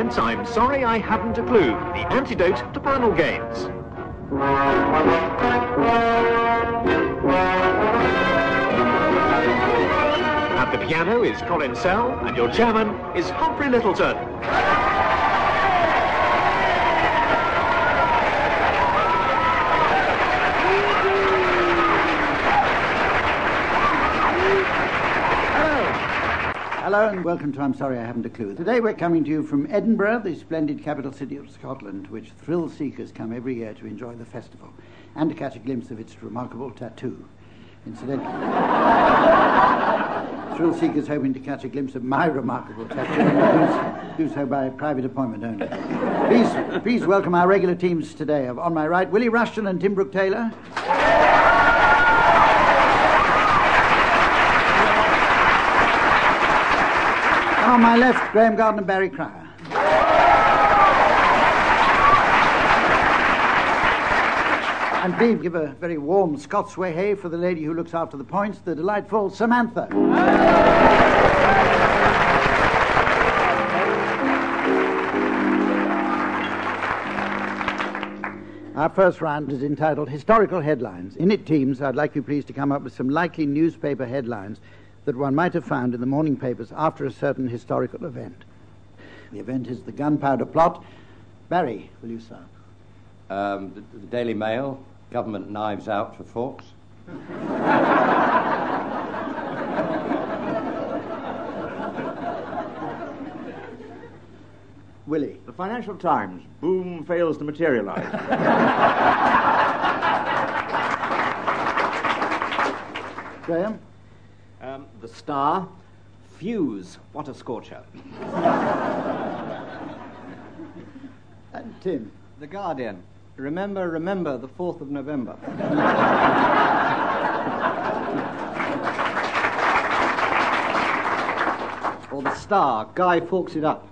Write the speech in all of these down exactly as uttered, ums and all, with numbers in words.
presents I'm Sorry I Haven't a Clue, the antidote to panel games. At the piano is Colin Sell, and your chairman is Humphrey Littleton. Hello and welcome to I'm Sorry I Haven't a Clue. Today we're coming to you from Edinburgh, the splendid capital city of Scotland, to which thrill seekers come every year to enjoy the festival and to catch a glimpse of its remarkable tattoo. Incidentally, thrill seekers hoping to catch a glimpse of my remarkable tattoo do so by private appointment only. Please, please welcome our regular teams today. On my right, Willie Rushton and Tim Brooke-Taylor. On my left, Graham Garden and Barry Cryer. And please give a very warm Scots way hey for the lady who looks after the points, the delightful Samantha. Our first round is entitled Historical Headlines. In it, teams, I'd like you please to come up with some likely newspaper headlines that one might have found in the morning papers after a certain historical event. The event is the gunpowder plot. Barry, will you start? Um, the, the Daily Mail, government knives out for forks. Willie. The Financial Times, boom fails to materialise. Graham? Um, the Star, fuse, what a scorcher. And Tim? The Guardian, remember, remember the fourth of November. Or the Star, Guy forks it up.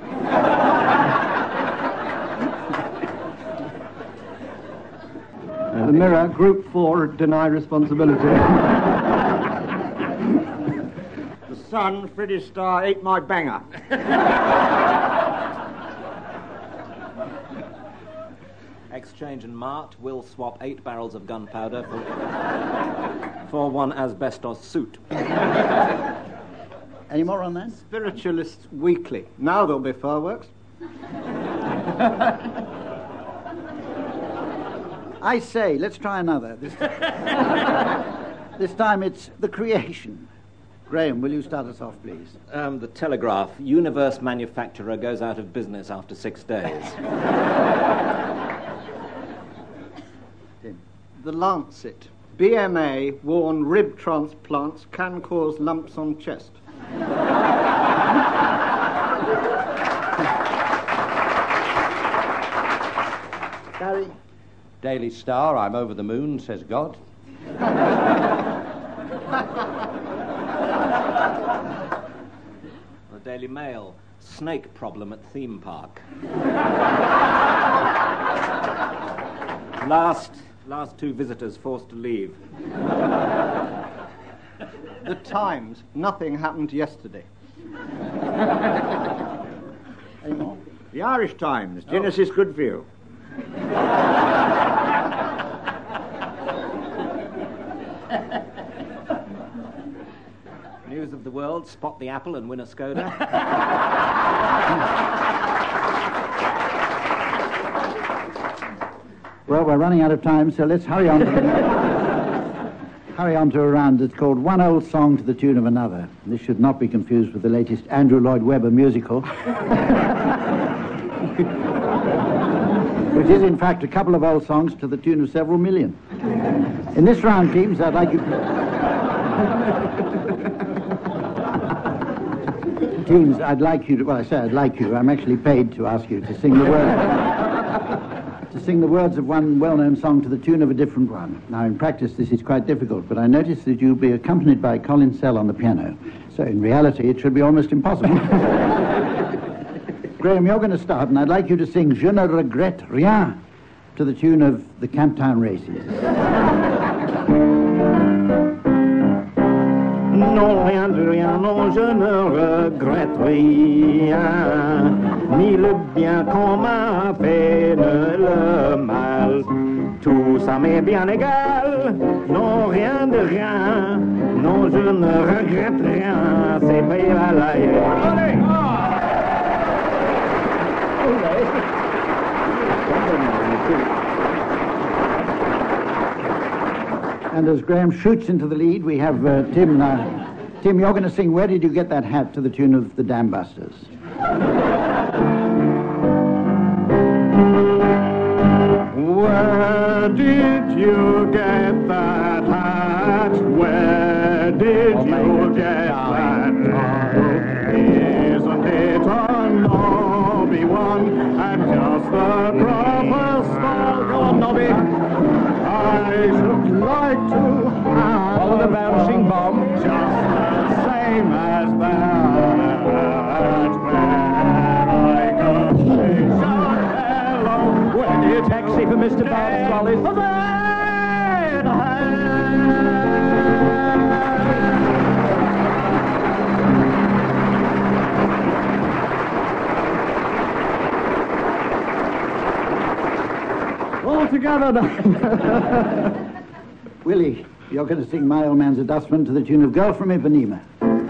The Mirror, Group four, deny responsibility. Sun, Freddie Starr ate my banger. Exchange and Mart will swap eight barrels of gunpowder for, for one asbestos suit. Any more on that? Spiritualists Weekly. Now there'll be fireworks. I say, let's try another. This, this time it's The Creation. Graham, will you start us off, please? Um, the Telegraph, universe manufacturer goes out of business after six days. Tim. The Lancet, B M A warn rib transplants can cause lumps on chest. Barry? Daily Star, I'm over the moon, says God. The Daily Mail, snake problem at theme park. last, last two visitors forced to leave. The Times, nothing happened yesterday. Any more? The Irish Times, Genesis good for you. News of the World, spot the apple and win a Skoda. Well, we're running out of time, so let's hurry on to, hurry on to a round that's called One Old Song to the Tune of Another. This should not be confused with the latest Andrew Lloyd Webber musical, which is, in fact, a couple of old songs to the tune of several million. In this round, teams, I'd like you... Teams, I'd like you to... Well, I say I'd like you. I'm actually paid to ask you to sing the words... to sing the words of one well-known song to the tune of a different one. Now, in practice, this is quite difficult, but I notice that you'll be accompanied by Colin Sell on the piano. So, in reality, it should be almost impossible. Graham, you're going to start, and I'd like you to sing Je ne regrette rien to the tune of the Camptown Races. Non, rien de rien, non, je ne regrette rien. Ni le bien qu'on m'a fait, ni le mal. Tout ça m'est bien égal. Non, rien de rien. Non, je ne regrette rien. C'est pas la Allez! And as Graham shoots into the lead, we have uh, Tim now. Tim, you're going to sing Where Did You Get That Hat to the tune of the Dam Busters. Where did you get that hat? Where did oh, you get that hat? Isn't it a nobby one? And just the proper style. Go on, Nobby. I should like to have follow the bouncing bomb. Just the same as that. Where I could say hello. Where did taxi for Mister Bob's Trolleys for that All together now. Willie, you're going to sing My Old Man's a Dustman to the tune of Girl from Ipanema.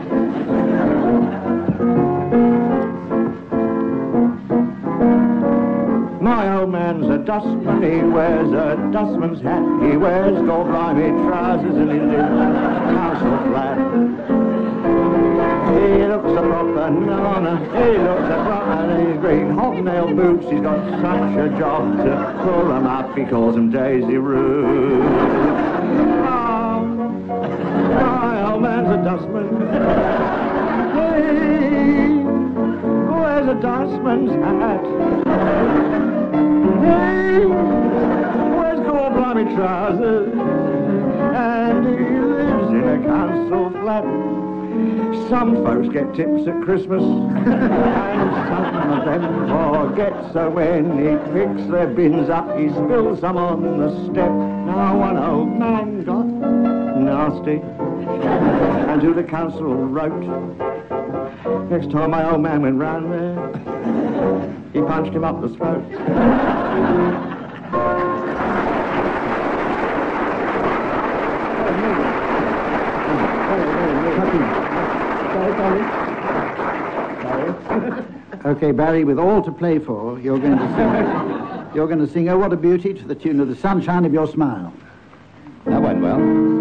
My old man's a dustman, he wears a dustman's hat. He wears gold-blimey trousers and he's in a council flat. He looks a proper nana, he looks a proper, and he's green hobnail boots. He's got such a job to pull them up, he calls them Daisy Roots. Oh, my old man's a dustman. He wears a dustman's hat. He wears gold-blimey trousers, and he lives in a council flat. Some folks get tips at Christmas, and some of them forget. So when he picks their bins up, he spills some on the step. Now one old man got nasty, and to the council wrote. Next time my old man went round there, he punched him up the throat. Okay, Barry, with all to play for, you're going to sing. You're going to sing "Oh What a Beauty" to the tune of "The Sunshine of Your Smile." That went well.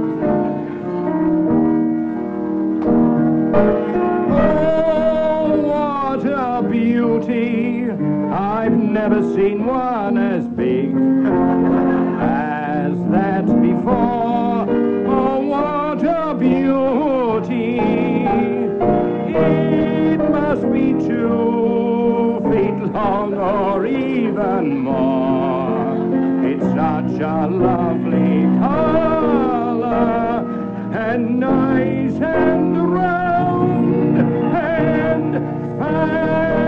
Oh, what a beauty! I've never seen one as big as that before. Oh, what a beauty! It must be two feet long or even more. It's such a lovely color and nice and round and fair.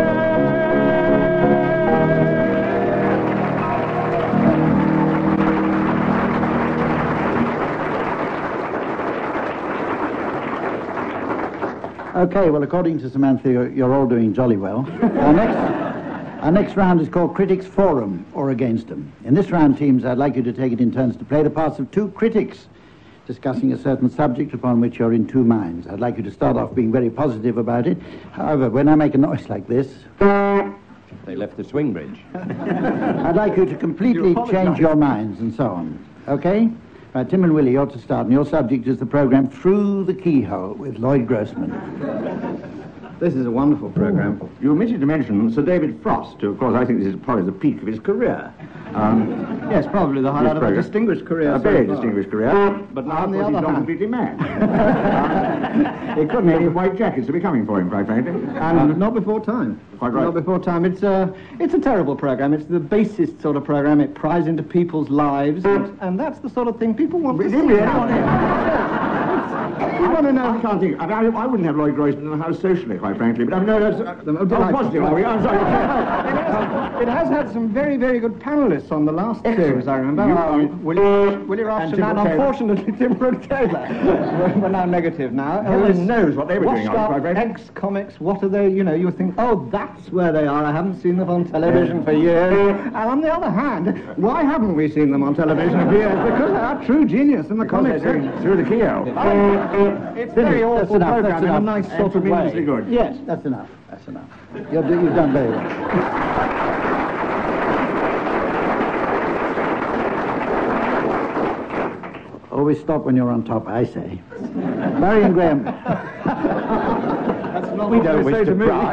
Okay, well, according to Samantha, you're, you're all doing jolly well. Our next, our next round is called Critics For 'em or Against 'em. In this round, teams, I'd like you to take it in turns to play the parts of two critics discussing a certain subject upon which you're in two minds. I'd like you to start off being very positive about it. However, when I make a noise like this, They left the swing bridge. I'd like you to completely change your minds and so on. Okay? Right, Tim and Willie, you're to start, and your subject is the program Through the Keyhole with Lloyd Grossman. This is a wonderful program. You omitted to mention Sir David Frost, who, of course, I think this is probably the peak of his career. Um, Yes, probably the highlight of a distinguished career. A so very far. distinguished career, but now, On of the course, he's other gone hand- completely mad. Um, it couldn't any white jackets to be coming for him, quite frankly. And not before time. Quite right. Not before time. It's a, it's a terrible program. It's the basest sort of program. It pries into people's lives, and, and that's the sort of thing people want to see. Really? You want to know? I can't think. I, mean, I, I wouldn't have Lloyd Groysman in the house socially, quite frankly. But I mean, no, that's uh, Oh, oh, delightful. positive, are we? I'm sorry. It has had some very, very good panellists on the last series, I remember. You- Um, Willie, Willie Ross And and, Tim Brooke Taylor. unfortunately, Tim Brooke Taylor. We're now negative now. Heaven knows what they were doing, Washed I was up quite frankly. ex-comics, what are they, you know, you think, oh, that's where they are. I haven't seen them on television for years. And on the other hand, why haven't we seen them on television for years? Because they are true genius in the comics. They're doing through the keyhole. It's very That's awful enough, program that's in a enough. nice Sort sort of of way. tremendously good. Yes, that's enough. That's enough. You're, do- you've done very well. Always stop when you're on top, I say. Barry and Graham. That's not We what don't they wish say to me. pry.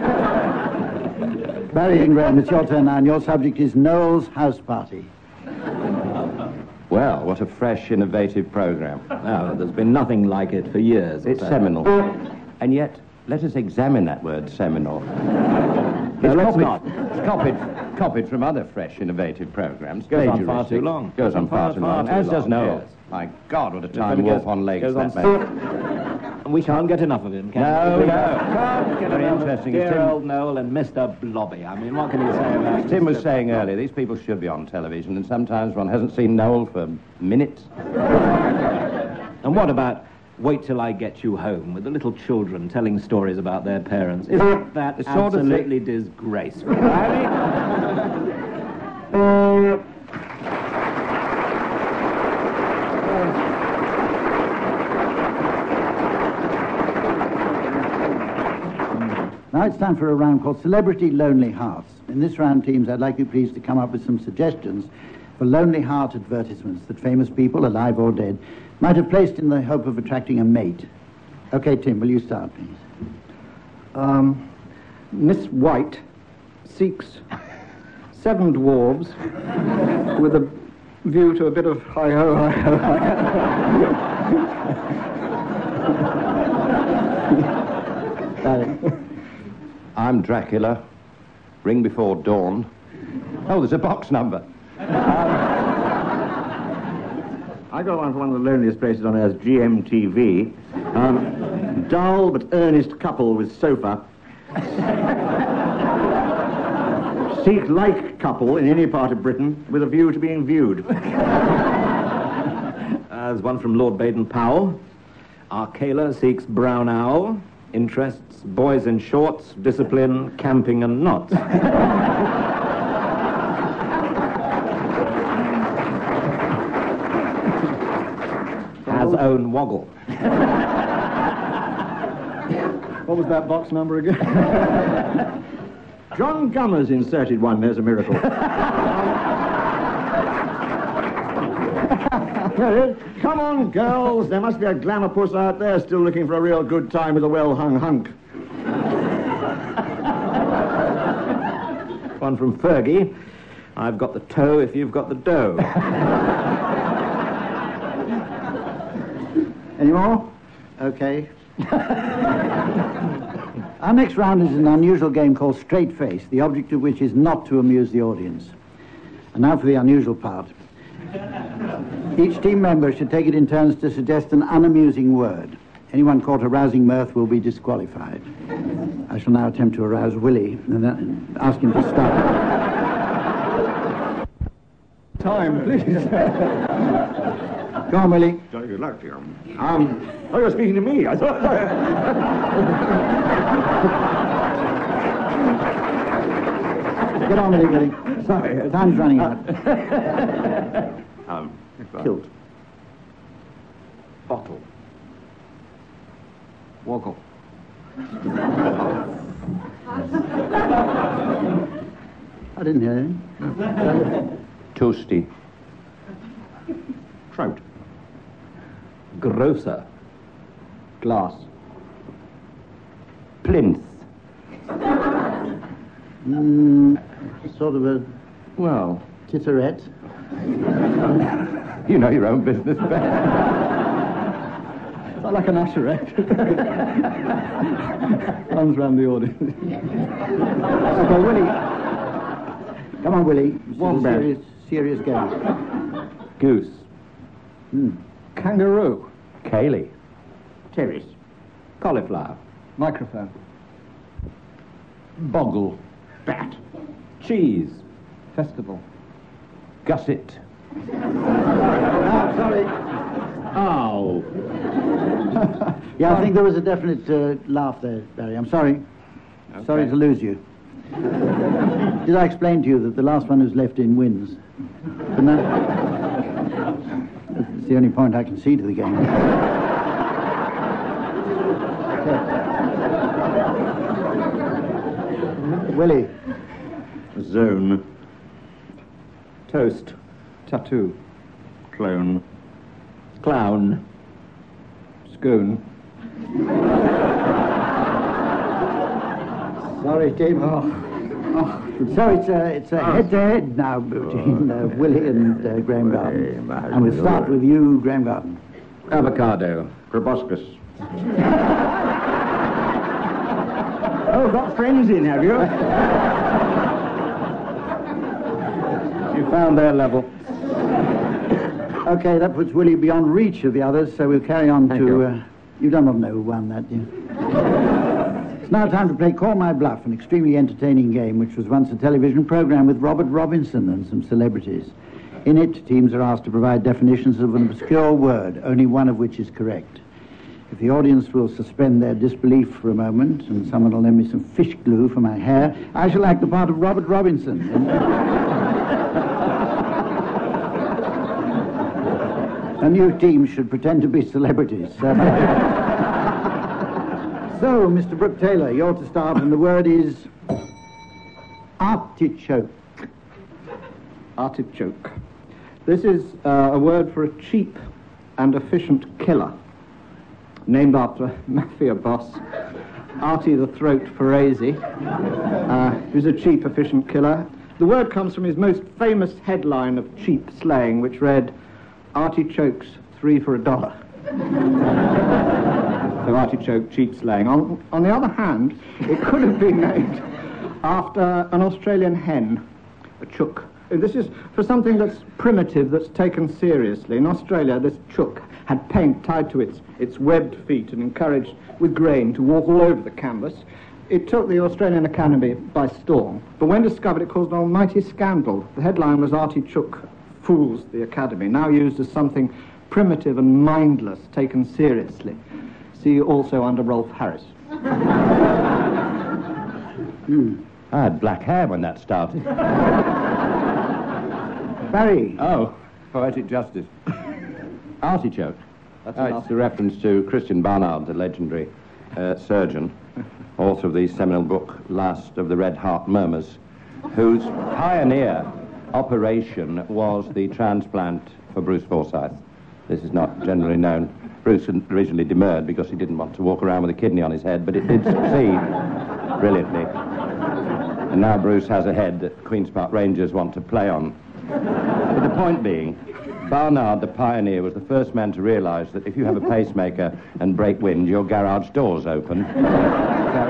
Barry and Graham, it's your turn now, and your subject is Noel's house party. Well, what a fresh, innovative programme. No, there's been nothing like it for years. It's So- seminal. And yet, let us examine that word, seminal. No, It's let's copied, not. It's copied, copied from other fresh, innovative programmes. Goes on far Plagiaristic. too long. Goes on far too long. As does Noel. yes. My God, what a time Goes- wolf on legs goes on that man. And we can't get enough of him, can No, we? no. Can't get Very enough of interesting. Dear Tim- old Noel and Mister Blobby. I mean, what can you say about Tim was Mister saying earlier, these people should be on television, and sometimes one hasn't seen Noel for minutes. And what about Wait Till I Get You Home, with the little children telling stories about their parents? Isn't that The sort of absolutely disgraceful? I Now it's time for a round called Celebrity Lonely Hearts. In this round, teams, I'd like you please to come up with some suggestions for lonely heart advertisements that famous people, alive or dead, might have placed in the hope of attracting a mate. Okay, Tim, will you start, please? Um, Miss White seeks seven dwarves with a view to a bit of hi-ho, hi-ho, hi-ho. Barry. I'm Dracula. Ring before dawn. Oh, there's a box number. I got one for one of the loneliest places on earth, G M T V. Um, dull but earnest couple with sofa. Seek like couple in any part of Britain with a view to being viewed. Uh, there's one from Lord Baden-Powell. Arcala seeks brown owl. Interests, boys in shorts, discipline, camping and knots. Has own woggle. What was that box number again? John Gummer's inserted one, there's a miracle. Come on, girls, there must be a glamour puss out there still looking for a real good time with a well-hung hunk. One from Fergie. I've got the toe if you've got the dough. Any more? Okay. Our next round is an unusual game called Straight Face, the object of which is not to amuse the audience. And now for the unusual part. Each team member should take it in turns to suggest an unamusing word. Anyone caught arousing mirth will be disqualified. I shall now attempt to arouse Willie and then ask him to start. Time, please. Go on, Willie. Jolly good luck to you. Um, oh, you're speaking to me. I thought... Get on with it, Willie. Sorry. Time's running out. Um, kilt. Bottle. Woggle. I didn't hear you. Toasty. Trout. Grocer. Glass. Plinth. Mm, sort of a Well, titterette. you know your own business best. Is that like an usherette? Runs round the audience. Okay, Willie. Come on, Willie. This One is a bet. serious, serious game. Goose. Hmm. Kangaroo. Kaylee. Terrace. Cauliflower. Microphone. Boggle. Bat. Cheese. Festival. Gusset. Ah, sorry. Oh. Yeah, I think there was a definite uh, laugh there, Barry. I'm sorry. Sorry to lose you. Did I explain to you that the last one who's left in wins? But no, that's the only point I can see to the game. Okay. Willie. Zone. Toast. Tattoo. Clone. Clown. Scone. Sorry, Tim. Oh. Oh. So it's a, it's a head-to-head now between uh, Willie and uh, Graham Garden. And we'll start with you, Graham Garden. Avocado. Proboscis. Oh, got friends in, have you? You found their level. Okay, that puts Willie beyond reach of the others, so we'll carry on Thank to... you. Uh, you don't want to know who won that, do you? It's now time to play Call My Bluff, an extremely entertaining game which was once a television program with Robert Robinson and some celebrities. In it, teams are asked to provide definitions of an obscure word, only one of which is correct. If the audience will suspend their disbelief for a moment, and someone will lend me some fish glue for my hair, I shall act the part of Robert Robinson. A new team should pretend to be celebrities. Um, so, Mister Brooke Taylor, you're to start, and the word is artichoke. Artichoke. This is uh, a word for a cheap and efficient killer, named after mafia boss Artie the Throat Ferresi, uh, who's a cheap, efficient killer. The word comes from his most famous headline of cheap slang, which read, "Artichokes, three for a dollar." So artichoke, cheap slang. On, on the other hand, it could have been named after an Australian hen, a chook. This is for something that's primitive, that's taken seriously. In Australia, this chook had paint tied to its, its webbed feet and encouraged with grain to walk all over the canvas. It took the Australian Academy by storm, but when discovered it caused an almighty scandal. The headline was "Artie Chook fools the Academy," now used as something primitive and mindless taken seriously. See also under Rolf Harris. mm. I had black hair when that started. Barry. Oh, poetic justice. Artichoke. That's oh, it's a reference to Christian Barnard, the legendary uh, surgeon, author of the seminal book Last of the Red Heart Murmurs, whose pioneer operation was the transplant for Bruce Forsyth. This is not generally known. Bruce originally demurred because he didn't want to walk around with a kidney on his head, but it did succeed brilliantly. And now Bruce has a head that Queen's Park Rangers want to play on. But the point being, Barnard, the pioneer, was the first man to realise that if you have a pacemaker and break wind, your garage door's open. So,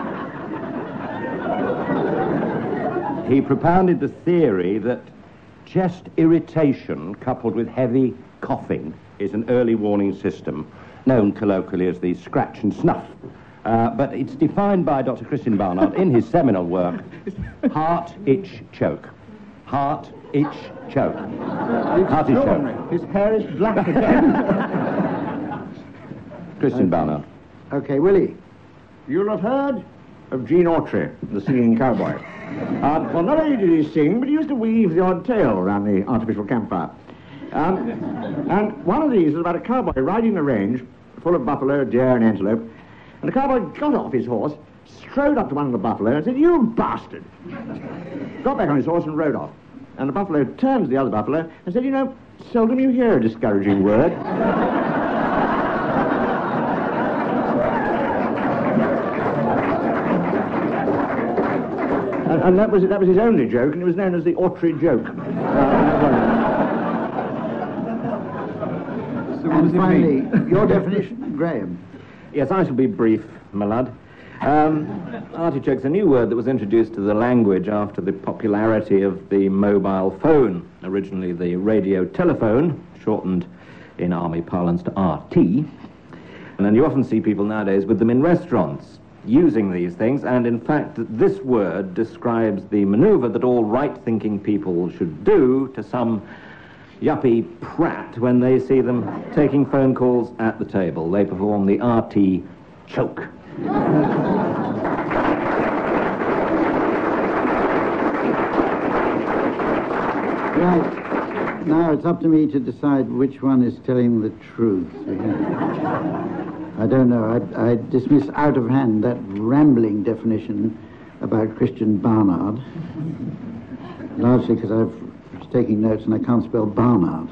he propounded the theory that chest irritation coupled with heavy coughing is an early warning system, known colloquially as the scratch and snuff. Uh, but it's defined by Doctor Christian Barnard in his seminal work, heart, itch, choke. Heart, itch, choke. Hearty choke. His hair is black again. Christian Barnard. Okay, Willie. You'll have heard of Gene Autry, the singing cowboy. Uh, well, not only did he sing, but he used to weave the odd tale around the artificial campfire. Um, and one of these was about a cowboy riding the range full of buffalo, deer, and antelope. And the cowboy got off his horse, strode up to one of the buffalo and said, "You bastard!" Got back on his horse and rode off. And the buffalo turned to the other buffalo and said, "You know, seldom you hear a discouraging word." and, and that was that was his only joke, and it was known as the Autry joke. Uh, And finally, your definition, Graham. Yes, I shall be brief, my lad. Um, artichoke's a new word that was introduced to the language after the popularity of the mobile phone, originally the radio telephone, shortened in army parlance to R T. And you often see people nowadays with them in restaurants using these things, and in fact this word describes the maneuver that all right-thinking people should do to some yuppie prat when they see them taking phone calls at the table. They perform the R T choke. Right. Now it's up to me to decide which one is telling the truth. I don't know. I, I dismiss out of hand that rambling definition about Christian Barnard, largely because I've was taking notes and I can't spell Barnard.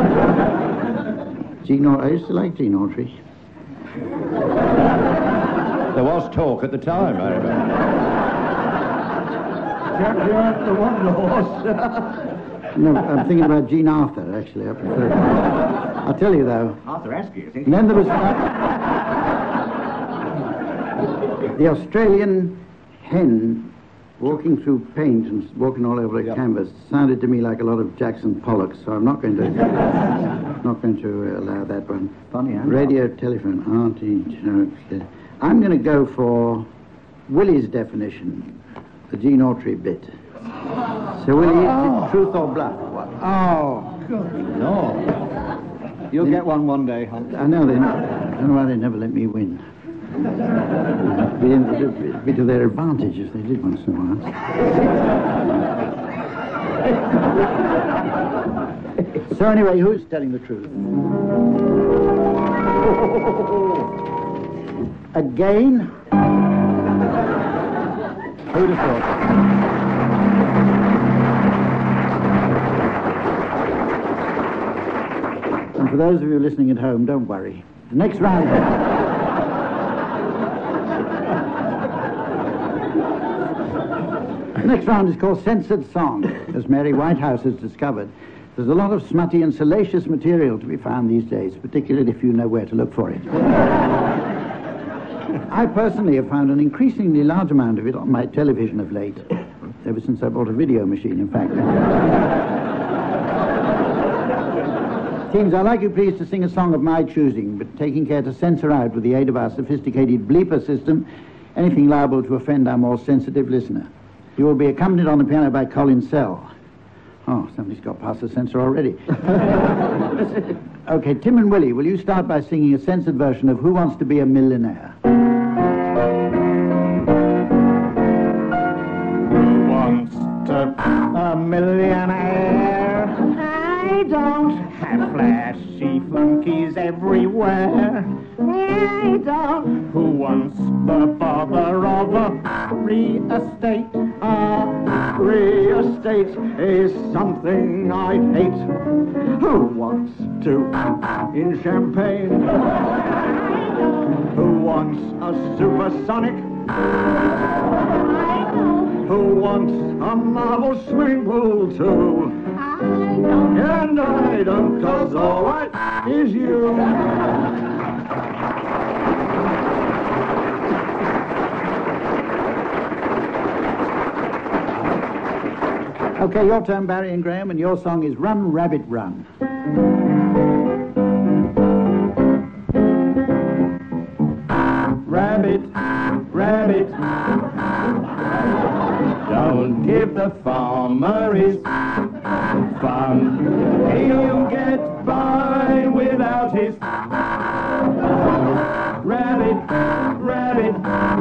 Gene Autry. I used to like Gene Autry. There was talk at the time, I remember. Champion, the one horse. No, I'm thinking about Jean Arthur, actually. I prefer it. I'll tell you, though. Arthur Askew, I think. And then there was uh, the Australian hen walking through paint and walking all over a yep. canvas. Sounded to me like a lot of Jackson Pollock, so I'm not going to not going to allow that one. Funny, huh? Radio, telephone, auntie jokes. Yeah. I'm going to go for Willie's definition, the Gene Autry bit. So, Willie, oh. truth or bluff? Oh, good. No. You'll get one one day, Hunt. I know, they, I don't know why they never let me win. It'd be, it'd be to their advantage if they did once in a while. So anyway, who's telling the truth? Again? Who'd have thought? And for those of you listening at home, don't worry. The next round... the next round is called Censored Song. As Mary Whitehouse has discovered, there's a lot of smutty and salacious material to be found these days, particularly if you know where to look for it. I personally have found an increasingly large amount of it on my television of late, ever since I bought a video machine, in fact. Teams, I'd like you please to sing a song of my choosing, but taking care to censor out, with the aid of our sophisticated bleeper system, anything liable to offend our more sensitive listener. You will be accompanied on the piano by Colin Sell. Oh, somebody's got past the censor already. Okay, Tim and Willie, will you start by singing a censored version of Who Wants to Be a Millionaire? Who wants to be a millionaire? I don't have flashy flunkies everywhere. I don't. Who wants the bother of a real estate? A real estate is something I hate. Who wants to in champagne? Who wants a supersonic? Who wants a marble swimming pool too? I don't. And I don't, 'cause all I is you. Okay, your turn, Barry and Graham, and your song is Run, Rabbit, Run. Rabbit, rabbit, don't give the farmer his fun. He'll get by without his rabbit, rabbit,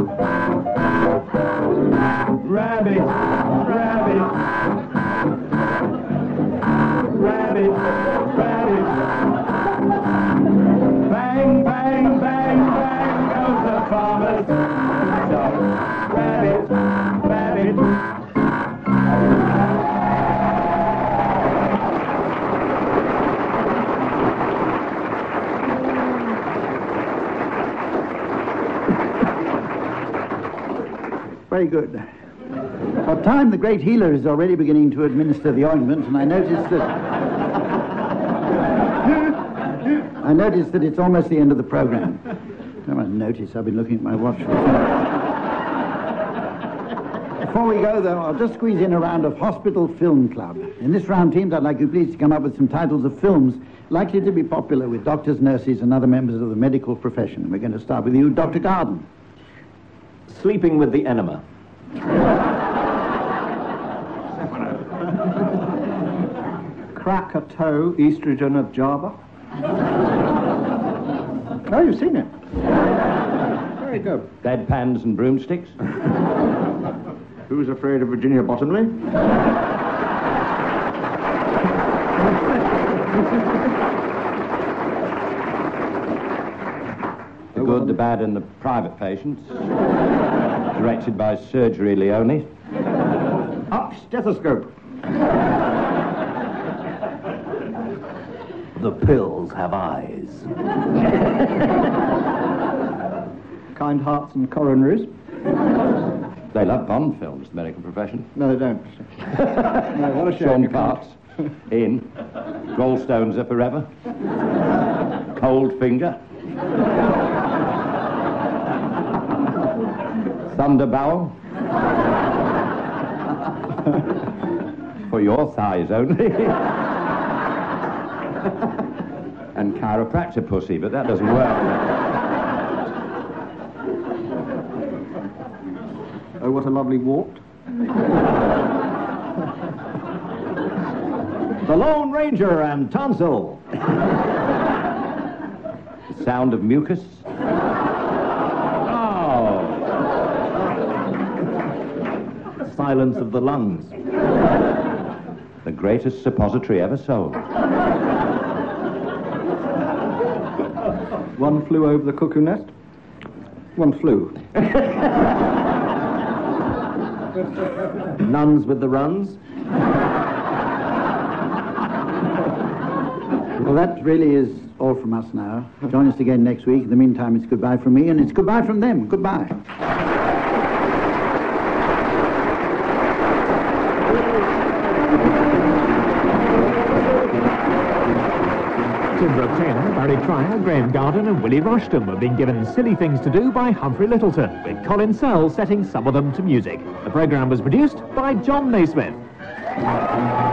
rabbit, rabbit, rabbit, rabbit. Bang, bang, bang, bang goes the farmer's dog. Rabbit, rabbit. Very good. For time, the great healer is already beginning to administer the ointment, and I noticed that... I noticed that it's almost the end of the program. Don't want to notice, I've been looking at my watch. Before we go, though, I'll just squeeze in a round of Hospital Film Club. In this round, teams, I'd like you please to come up with some titles of films likely to be popular with doctors, nurses, and other members of the medical profession. We're going to start with you, Doctor Garden. Sleeping with the enema. Krakatoa, estrogen of Java. Oh, you've seen it. Very good. Bedpans and broomsticks. Who's afraid of Virginia Bottomley? The Good, the Bad, and the Private Patients. Directed by Surgery Leone. Up stethoscope. The pills have eyes. Kind Hearts and Coronaries. They love Bond films, the medical profession. No, they don't. No, what a shame. Sean you can't. Parks in Gallstones Are Forever. Cold Finger. Thunder Barrel. For your thighs only. And Chiropractor Pussy, but that doesn't work. Oh, what a lovely wart. The Lone Ranger and Tonsil. The Sound of Mucus. Oh. Silence of the Lungs. The greatest suppository ever sold. One Flew Over the Cuckoo Nest. One flew. Nuns with the runs. Well, that really is all from us now. Join us again next week. In the meantime, it's goodbye from me, and it's goodbye from them. Goodbye. Timber ten, Barry Cryer, Graham Garden and Willie Rushton have been given Silly Things to Do by Humphrey Littleton, with Colin Sell setting some of them to music. The programme was produced by John Naismith.